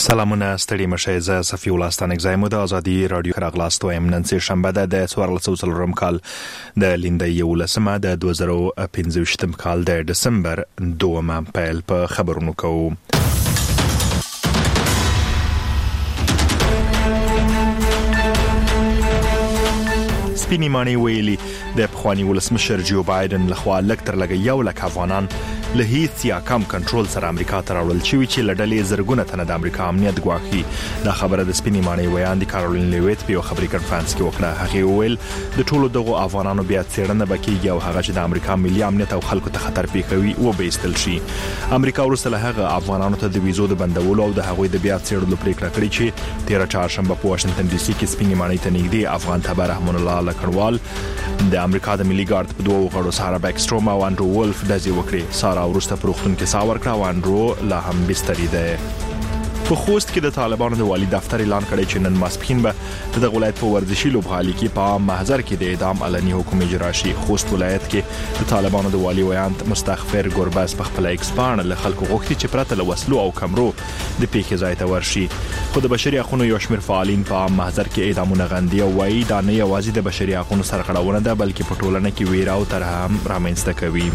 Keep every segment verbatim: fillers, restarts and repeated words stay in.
سلامونه ستړي مشه زه صفي الله ستانک زایم د ازادي رادیو خراغلاستو ام نن سه شنبه د څوارلس سلورم کال د لیندې یولسمه د دوه زره او پنځه ویشتم کال د دسمبر دومه پیل په خبرونو کوو. سپینی مانی ویلي د پخوانی ولسمشر جو بایدن لخوا لکتر لګ یو لک افغانان له هیڅ یا کم کنټرول سره امریکا ته راوړل شوی چې لړلې زرګونه تنه د امریکا امنیت ګواښي. دا خبره د سپینی مانی ویان د کارولین لیویت په خبري کانفرنس کې وکړه. هغه ویل د ټولو دغه افغانانو بیا څېړنه وکړي او هغه چې د امریکا ملي امنیت او خلکو ته خطر پیښوي او به استل شي. امریکا ورسره هغه افغانانو ته د ویزو د بندولو او د هغوی د بیا څېړلو پریکړه کړې چې تیره چهارشنبه په واشنگټن ډي سي کې سپینی مانی ته نږدې افغان تبع رحمان الله لکړوال د امریکا د ملي ګارد په دوه غړو سارا بیکستروم او انډرو ولف د ځای وکړي. سارا ورسته پروختون کې ساور کړه او انډرو لا هم بستری ده. په خوست کې د طالبانو د والی دفتر اعلان کړی چې نن ماسپښین به د ولایت په ورزشي لوبغالي کې په محضر کې د اعدام علني حکم اجرا شي. خوست ولایت کې د طالبانو د والی ویانت مستغفر ګورباس په خپل ایکسپان له خلکو غوښتي چې پرته له وسلو او کمرو د پیښې ځای ته ورشي. خو د بشري حقوقو یو شمېر فعالین په محضر کې اعدامونه غندي او وايي دا نه یوازې د بشري حقوقو سرغړونه ده بلکې په ټولنه کې ویره او ترحم رامنځته کوي.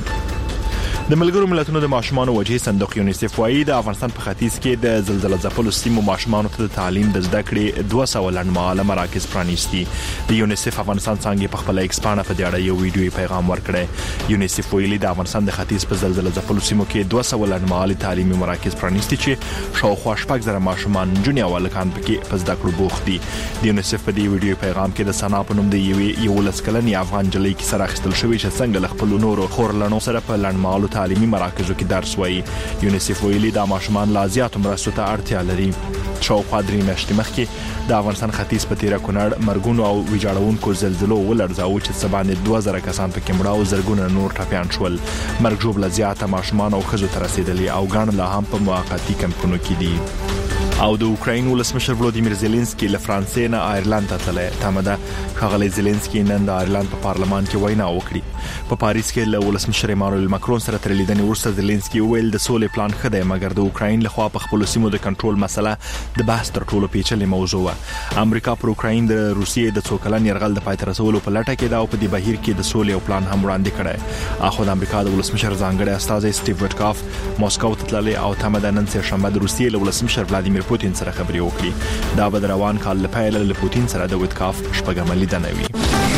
د ملګرو ملتونو د ماشومان وجهي صندوق یونیسف وايي د افغانستان په ختیځ کې د زلزلې ځپلو سیمو ماشومان ته د تعلیم د زده کړې دوه سوه لنډمهاله مراکز پرانیستي. د یونیسف افغانستان څنګه په خپل ایکسپانه په دې اړه یو ویډیوي پیغام ورکړی. یونیسف ویلي د افغانستان د ختیځ په زلزلې ځپلو سیمو کې دوه سوه لنډمهاله تعلیمي مراکز پرانیستي چې شاوخوا شپږ زره ماشومان جونې او هلکان پکې په زده کړو بوخت دي. د یونیسف په دې ویډیوي پیغام کې د سنا په نوم د یوې یولس کلنې افغان جلۍ کې سره اخیستل شوی چې څنګه له خپل نورو خورلنو سره په لنډمهاله تعلیمي مراکزو کې درس وایي. یونیسف ویلي د ماشومان لا زیاتو مرستو ته اړتیا لري. شاوخوا درې میاشتې مخکې د افغانستان ختیځ په تیره کونړ مرګونو او ویجاړونکو زلزلو ولړزاوه چې څه باندې دوه زره کسان پکې مړه او زرګونه نور ټپیان شول. مرګ ژوبله زیاته ماشومان او ښځو ته رسېدلي او ګڼ لا هم په موقتي کمپونو کې دي. او د اوکراین ولسمشر ولودیمیر زيلنسکي له فرانسې نه آیرلند ته تللی. تمه ده ښاغلی زيلنسکي نن د آیرلند په پارلمان کې وینا وکړي. په پاریس کې له ولسمشر ایمانوئل ماکرون سره تر لیدنې وروسته زيلنسکي وویل د سولې پلان ښه دی مګر د اوکراین لخوا په خپلو سیمو د کنټرول مسله د بحث تر ټولو پیچلې موضوع وه. امریکا پر اوکراین د روسیې د څو کلن یرغل د پای ته رسولو په لټه کې ده او په دې بهیر کې د سولې او پلان هم وړاندې کړی. اخو د امریکا د ولسمشر ځانګړی استازی سټیو وټکاف موسکو ته تللی او تمه ده نن سه شنبه د روسیې له ولسمشر ولادیمیر پوتین سره خبرې وکړي. دا به روان کال له پیل له پوتین سره د وټکاف شپږمه لیدنه وي.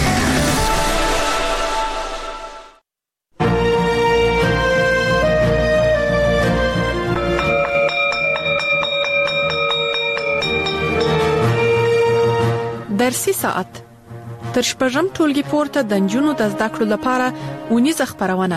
درسي ساعت تر شپږم ټولګي پورته د نجونو د زده کړو لپاره ونیزه خبرونه.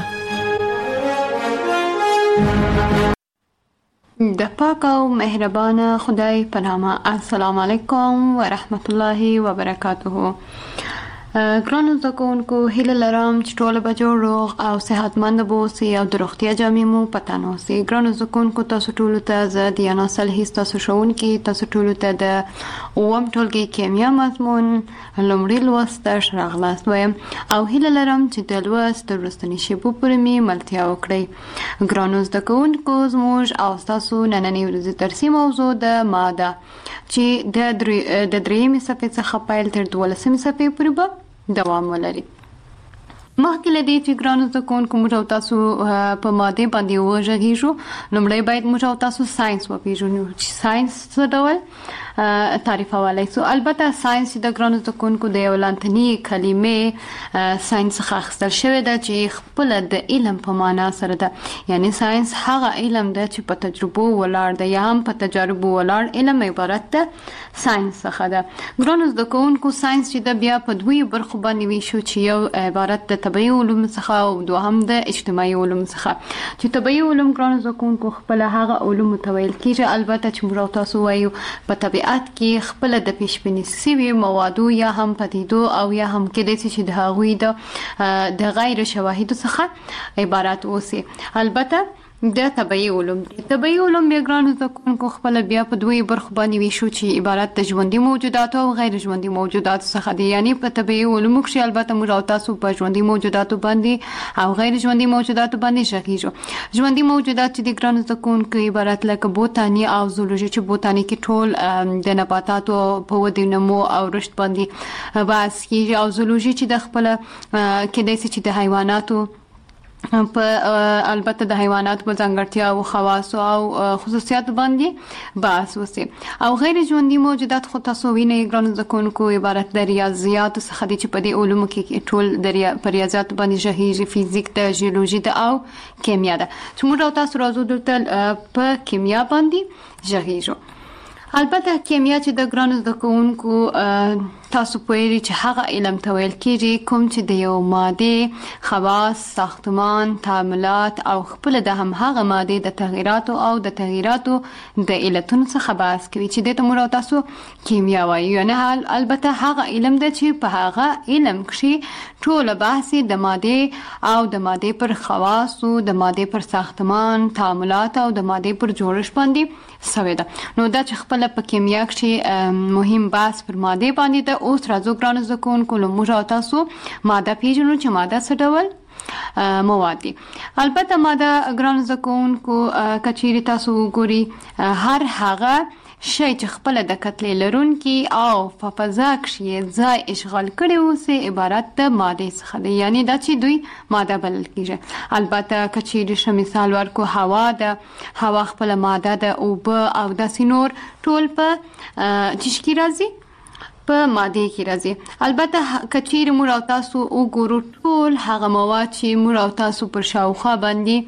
د پاک او مهربان خدای په نامه. السلام علیکم ورحمت الله وبرکاته. ګرانو زده کوونکو هیله لرم چې ټول به جوړ روغ او صحتمند اوسئ او د روغتیا جامې مو په تن اوسئ. ګرانو زده کوونکو تاسو ټول ته زه دیانا صالحي تاسو ښوونکې تاسو ټول ته د اووم ټولګي کیمیا مضمون لومړی لوست درس راغلاست وایم او هیله لرم چې د لوست د وروستني شیبو پورې مې ملتیا وکړئ. ګرانو زده کوونکو زموږ او تاسو نننۍ ورځې درسي موضوع د ماده چې د د درېیمې صفحې څخه پیل تر دولسمې صفحې پورې به دوام ولري. مخکې له دې چې ګرانو زده کوونکو موږ او تاسو په ماده باندې وغږیږو لومړی باید موږ او تاسو ساينس وپېژنو چې ساينس څه ډول تعریفولی سو. البته ساينس د ګرانو زده کوونکو د یو لاتیني کلمې ساينس څخه اخیستل شوې ده چې خپله د علم په معنا سره ده. یعنی ساينس هغه علم ده چې په تجربو ولاړ ده یا هم په تجاربو ولاړ علم عبارت ده ساينس څخه ده. ګرانو زده کوونکو ساينس چې ده بیا په دوی برخو باندې ویشو چې یو عبارت ده طبيعي علوم څخه او دوهم د اجتماعي علوم څخه. چې طبيعي علوم ګرانو زده کوونکو خپل هغه علوم ته ویل کېږي البته چې موږ تاسو وایو په طبیعت کې خپل د پیشبیني سوي موادو یا هم پدیدو او یا هم کېدای شي د هغوی د د غیر شواهدو څخه عبارت اوسي. البته د طبيعي علوم طبيعي علوم بیا ګرانو زده کوونکو خپل بیا په دوی برخو باندې ویشو چې عبارت د ژوندي موجوداتو او غیر ژوندي موجوداتو څخه دي. یعنی په طبيعي علومو کې البته موږ او تاسو په ژوندي موجوداتو باندې او غیر ژوندي موجوداتو باندې شغیږو. ژوندي موجودات چې د ګرانو زده کوونکو عبارت لکه بوتاني او زولوژي چې بوتاني کې ټول د نباتاتو په ودې نمو او رشد باندې بحث کیږي او زولوژي چې د خپل کې د چې د حیواناتو په البته د حیواناتو په ځانګړتیا او خواص او خصوصیات باندې بحث وسی. او غیر ژوندي موجودات خو تاسو وینئ ګرانو زده کوونکو عبارت د ریاضیات څخه دي چې په دې علومو کې ټول د ریاضیات باندې ژغیږي، فزیک د جیولوژي د او کیمیا ده چې موږ تاسو راځو دلته په کیمیا باندې ژغیږو. البته کیمیا چې د ګرانو زده کوونکو تاسو پوهیږئ چې هغه علم ته ویل کېږي کوم چې د یو ماده خواص، ساختمان، تعاملات او خپل د هم هغه ماده د تغیراتو او د تغیراتو د علتونو څخه بحث کوي چې د تاسو تاسو کیمیا وایي. یعنی البته هغه علم دی چې په هغه علم کې ټول بحث د ماده او د ماده پر خواص او د ماده پر ساختمان، تعاملات او د ماده پر جوړښت باندې سوي ده. نو دا چې خپل په کیمیا کې مهم بحث پر ماده باندې ده. اوس راځو ګرانو زده کوونکو له موږ تاسو ماده پیژنو چې ماده څه ډول مواد دي. البته ماده ګرانو زده کوونکو کچېرې تاسو وګورئ هر هغه شی چې خپل د کتلې لرونکي او په فضا کې ځای اشغال کړي اوسه عبارت د ماده څخه دی. یعنی دا چې دوی ماده بلل کیږي. البته کچېرې ش مثال ورکو هوا ده، هوا خپل ماده ده، اوبه او داسې نور ټول په چشکی راځي په ماده کې راځي. البته کچېرې موږ او تاسو وګورو ټول هغه مواد چې موږ او تاسو پر شاوخوا باندې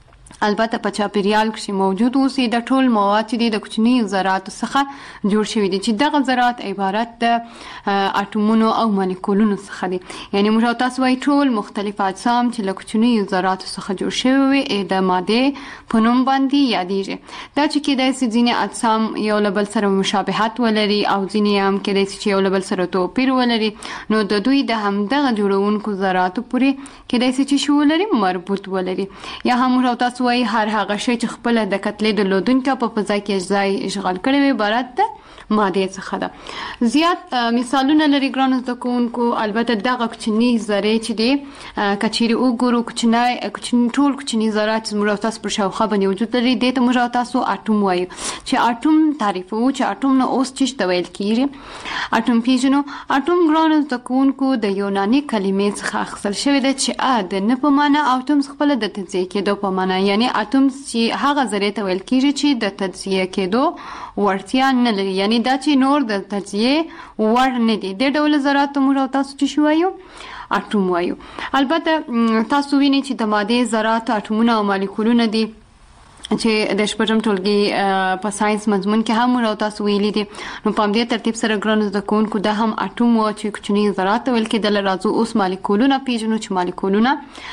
البته په چاپیریال کې موجود اوسي د ټول مواد چې د کوچني ذرات څخه جوړ شوي دي چې دغه ذرات عبارت د اټومونو او مالیکولونو څخه دي. یعنی موږ تاسو وايي ټول مختلف اجسام چې له کوچني ذرات څخه جوړ شوي وي د ماده په نوم باندې یادېږي. دا چې کېدای شي ځینې اجسام یو له بل سره مشابهت ولري او ځینې هم کېدای شي چې یو له بل سره توپیر ولري. نو د دوی د همدغه جوړونکو ذراتو پورې کېدای شي چې شو ولري مربوط ولري. یا هم موږ تاسو وای هر هغه شی چې خپل د کتلې د لودونکو په فضا کې ځای اشغال کړي وي عبارت ده ماده څخه ده. زیات مثالونه لري ګرانو زده کوونکو. البته دغه کوچني ذره چې دي کچېرې وګورو کوچنی کوچني ټول کوچني ذرات چې موږ تاسو پر شاوخوا باندې وجود لري دي ته موږ تاسو اټوم وایو. چې اټوم تعریفو چې اټوم نو اوس څه ویل کیږي اټوم پیژنو. اټوم ګرانو زده کوونکو د یوناني کلمې څخه اخیستل شوی دی چې ا د نه په معنا او اتوم خپل د تجزیه کېدو په معنا. یعنی اټوم چې هغه ذره ته ویل کیږي چې د تجزیه کېدو ورتیا نه لري. یعنی دا چې نور د تجزیه ور نه دي. د ډول ذرات موږ تاسو چې شوایو اټوم وایو. البته تاسو وینئ چې د ماده ذرات اټومونه او مالیکولونه دي چې د شپږم ټولګي په ساينس مضمون کې هم موږ تاسو ویلي دي. نو په دې ترتیب سره ګرانو زده کوونکو دا هم اټوم او چې کوچني ذرات ویل کېدل. راځو اوس مالیکولونه پیژنو چې مالیکولونه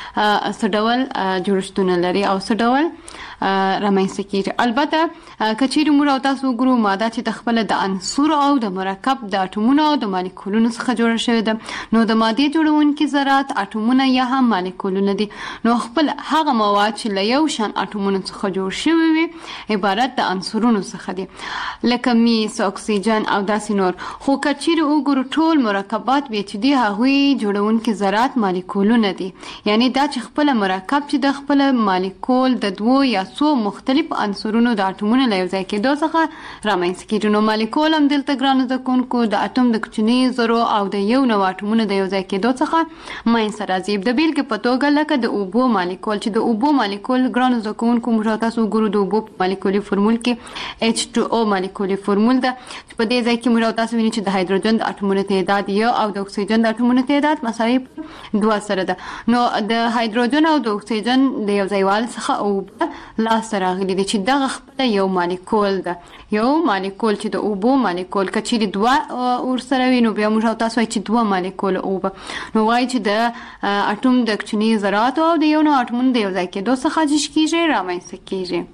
څه ډول جوړښتونه لري او څه ډول رامنځته کیږي. البته کچېرې موږ تاسو وګورو ماده چې د خپل د عنصر او د مرکب د اټومونو او د مالیکولونو څخه جوړه شوې ده. نو د ماده جوړونکي ذرات اټومونه یا هم مالیکولونه دي. نو خپل هغه مواد چې له یو شان اټومونو څخه جوړ شوی وي عبارت د عنصرونو څخه دي لکه میس، اکسیجن او داسې نور. خو کچېرې وګورو ټول مرکبات به چې دي هغوی جوړونکي ذرات مالیکولونه دي. یعنی دا چې خپل مرکب چې د خپل مالیکول د دوو یا څو مختلف عنصرونو د اټومونو له یو ځای کېدو څخه رامنځته کېږي. نو مالیکول هم دلته ګرانو زده کوونکو د اټوم د کوچني ذرو او د یو نوع اټومونو د یو ځای کېدو څخه منځته راځي. د بیلګې په توګه لکه د اوبو مالیکول چې د اوبو مالیکول ګرانو زده کوونکو موږ تاسو وګورو د اوبو مالیکولي فورمول کې ایچ ټو او مالیکولي فورمول ده چې په دې ځای کې موږ تاسو وینئ چې د هایدروجن د اټومونو تعداد یو او د اکسیجن د اټومونو تعداد مساوي دوه سره ده. نو د هایدروجن او د اکسیجن د یو ځایوالي څخه اوبه لاسته راغلي دي چې دغه خپله یو مالیکول ده. یو مالیکول چې د اوبو مالیکول کچېرې دوه ورسره وي نو بیا موږ تاسو وایي چې دوه مالیکول اوبه. نو وایي چې د اټوم د کوچني ذراتو او د یو نوع اټومونو د یو ځای کېدو څخه جوړ کېږي رامنځته کېږي.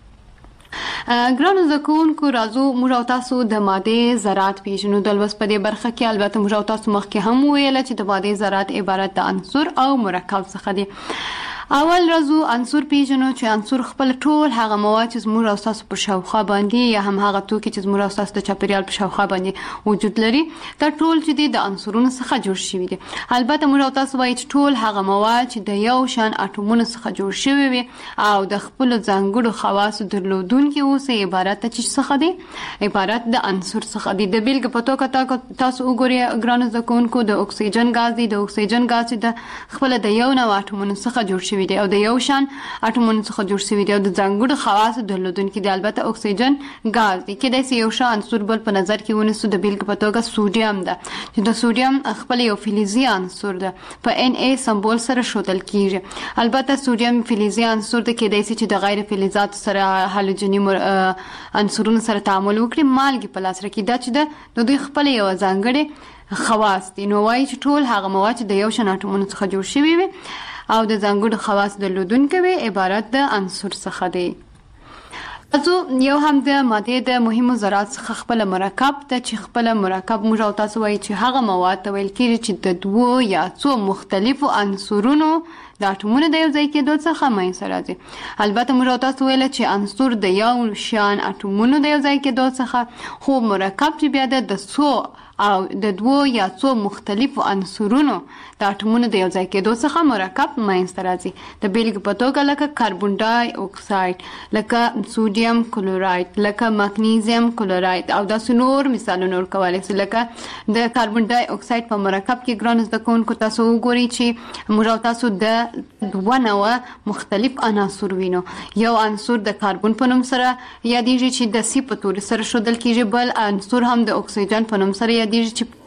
ګرانو زده کوونکو راځو موږ تاسو د ماده ذرات پیژنو. د لوست په دې برخه کې البته موږ تاسو مخکې هم ویل چې د ماده ذرات عبارت د عنصر او مرکب څخه دي. اول راځو عنصر پیژنو چې عنصر خپل ټول هغه مواد چې زموږ او تاسو په شاوخوا باندې یا هم هغه توکي چې زموږ او تاسو د چاپیریال په شاوخوا باندې وجود لري دا ټول چې د عنصرونو څخه جوړ شوي دي. البته موږ او تاسو وایي چې ټول هغه مواد چې د یو شان اټومونو څخه جوړ شوي وي او د خپل ځانګړو خواصو درلودونکي اوسي عبارت ته چې څخه دي عبارت د عنصر څخه دي. د بیلګې په توګه تاسو وګورئ ګرانو زده کوونکو د اکسیجن غاز دی. د اکسیجن غاز چې د خپل د یو نوع اټومونو څخه جوړ شوی دی او د یو شان اټومونو څخه جوړ شوی دی او د ځانګړو خواصو درلودونکي دی. البته اکسیجن غاز دی کې د یو شان عنصر بل په نظر کې ونیسو. د بیلګې په توګه سوډیم ده چې د سوډیم خپل یو فلزي عنصر ده په ان ای سمبول سره ښودل کیږي. البته سوډیم فلزي عنصر ده کې د چې د غیر فلزات سره هالوجني عنصرونو سره تعامل وکړي مالګې په لاس راکړي. دا چې د دوی خپل یو ځانګړي خواص دي. نو وایي چې ټول هغه مواد چې د یو شان اټومونو څخه جوړ شوي وي او د ځانګړو خواص درلودونکي وي عبارت د عنصر څخه دی. تاسو یو هم د مادې د مهمو ذرات څخه خپل مرکب ته چې خپل مرکب موږ او تاسو وایي چې هغه مواد ته ویل کېږي چې د دوو یا څو مختلفو عنصرونو د اټومونو د یو ځای کېدو څخه منځته راځي. البته موږ او تاسو ویل چې عنصر د یو شان اټومونو د یو ځای کېدو څخه خو مرکب چې بیا د څو او د دوو یا څو مختلفو عنصرونو د اټومونو د یو ځای کېدو څخه مرکب منځته راځي. د بیلګې په توګه لکه کاربن ډای اکساید، لکه سوډیم کلوراید، لکه مګنیزیم کلوراید او داسې نور مثالونه ورکولی شو. لکه د کاربن ډای اکساید په مرکب کې ګرانو زده کوونکو تاسو وګورئ چې موږ او تاسو د دوه نوع مختلف عناصر وینو. یو عنصر د کاربن په نوم سره یادیږي چې د سی په توري سره ښودل کیږي، بل عنصر هم د اکسیجن په نوم سره یادیږي چې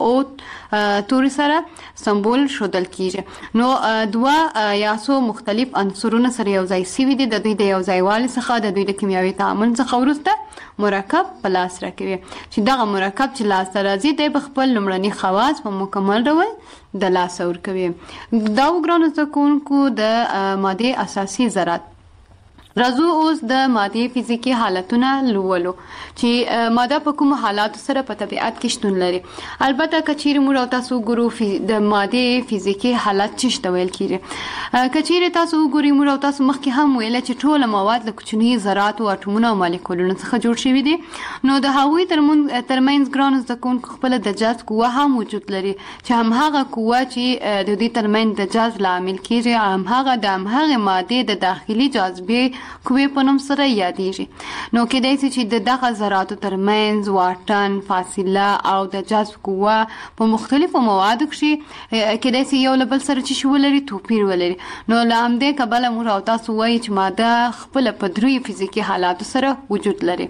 او توري سره سمبول ښودل کیږي. نو دوه یا څو مختلف عنصرونه سره یو ځای شوي دي. د دوی د یو ځای والي څخه د دوی د کیمیاوي تعامل څخه وروسته مرکب په لاس راکوي چې دغه مرکب چې لاس ته راځي دی په خپل لومړني خواص په مکمل ډول د لاسه ورکوي. دا ګرانو زده کوونکو د مادې اساسي ذرات. راځو اوس د مادې فزیکي حالتونه لولو چې ماده په کوم حالاتو سره په طبیعت کې شتون لري. البته کچیر موږ او تاسو ګورو د مادې فزیکي حالت څه ته ویل کیږي. کچیر تاسو ګورئ موږ او تاسو مخکې هم ویل چې ټول مواد له کوچني ذرات او اټومونو او مالیکولونو څخه جوړ شوي دي. نو د هغوی ترمنځ ګرانو زده کوونکو خپل د جذب قوه هم وجود لري چې همهغه قوه چې د دوی ترمنځ د جذب لامل کیږي همهغه د همهغه مادې د داخلي جاذبې قوې په نوم سره یادیږي. نو کېدای شي چې د دغه ذراتو ترمنځ واټن، فاصله او د جذب قوه په مختلفو موادو کې کېدای شي یو له بل سره چې ولري توپیر ولري. نو له همدې کبله موږ او تاسو وایو چې ماده خپله په دریو فزیکي حالاتو سره وجود لري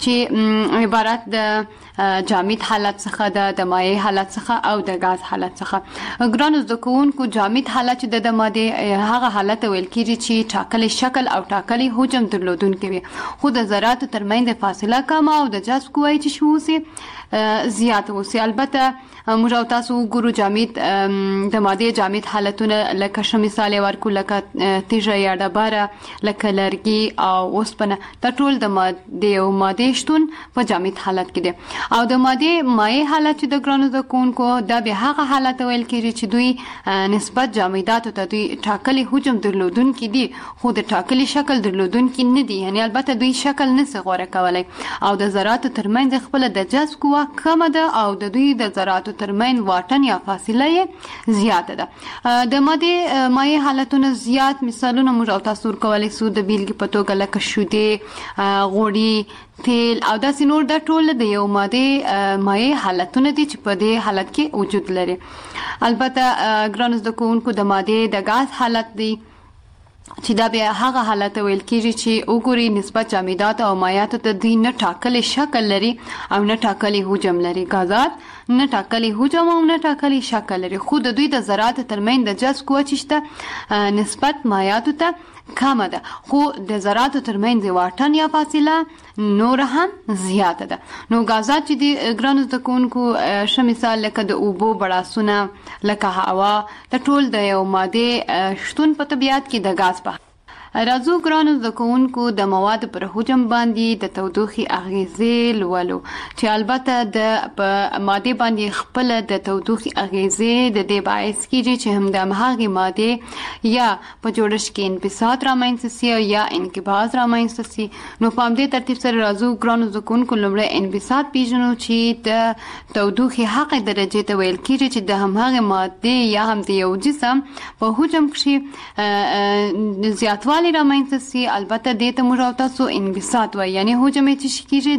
چې عبارت د جامد حالت څخه ده، د مایع حالت څخه او د غاز حالت څخه. ګرانو زده کوونکو جامد حالت چې د مادې هغه حالت ویل کېږي چې ټاکلی شکل او ټاکلی حجم درلودونکي وي خو د ذراتو ترمنځ فاصله کمه او د جذب قوه چې شو اوسي زیات اوسي. البته موږ او تاسو وګورو جامد د مادې جامد حالتونه لکه ښه مثال یې ورکړو لکه تیږه یا ډبره، لکه لرګي او اوسپنه. دا ټول د مادې او مادې شتون په جامد حالت کې دی. او د مادې مایع حالت چې د ګرانو زده کوونکو دا به هغه حالت ویل کېږي چې دوی نسبت جامداتو ته دوی ټاکلي حجم درلودونکي دي خو د ټاکلي شکل درلودونکي نه دي. یعنی البته دوی شکل نشي غوره کولی او د ذراتو ترمنځ خپله د جذب قوه کمه ده او د دوی د ذراتو ترمنځ واټن یا فاصله یې زیاته ده. د مادې مایع حالتونه زیات مثالونه موږ او تاسو ورکولی شو. د بیلګې په توګه لکه شیدې، غوړي، تیل او داسې نور دا ټول د یو مادې مایع حالتونه دي چې په دې حالت کې وجود لري. البته ګرانو زده کوونکو د مادې د غاز حالت دی چې دا بیا هغه حالت ویل کېږي چې وګورئ نسبت جامدات او مایعاتو ته دوی نه ټاکلی شکل لري او نه ټاکلی حجم لري. غازات نه ټاکلی حجم او نه ټاکلی شکل لري خو د دوی د ذراتو ترمنځ د جذب قوه چې شته نسبت مایعاتو ته کمه ده خو د ذراتو ترمنځ واټن یا فاصله نور هم زیاته ده. نو غازات چې د ګرانو زده کوونکو ښه مثال لکه د اوبو بړاسونه، لکه هوا، د ټول د یو مادې شتون په طبیعت کې د غاز په راځو ګرانو زده کوونکو د موادو پر حجم باندې د تودوخې اغیزې لولو چې البته د په ماده باندې خپل د تودوخې اغیزې د دې باعث کیږي چې هم د همغه ماده یا په جوړښت کې انبساط رامنځته شي یا انقباض رامنځته شي. نو په همدې ترتیب سره راځو ګرانو زده کوونکو لومړی انبساط پیژنو چې د تودوخې حق درجه ته ویل کیږي چې د همغه ماده یا هم د یو جسم په حجم کې زیاتوالی رامنځته شي. البته دې ته موږ او تاسو انبساط وایي، یعنی حجم یې چې کیږي